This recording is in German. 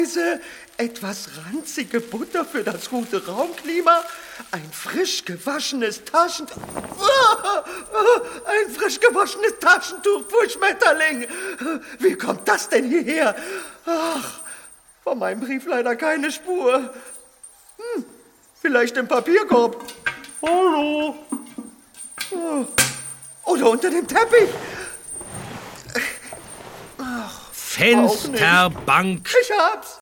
etwas ranzige Butter für das gute Raumklima, ein frisch gewaschenes Taschentuch für Schmetterling. Wie kommt das denn hierher? Ach, von meinem Brief leider keine Spur. Vielleicht im Papierkorb. Hallo. Oder unter dem Teppich. Fensterbank. Ich hab's.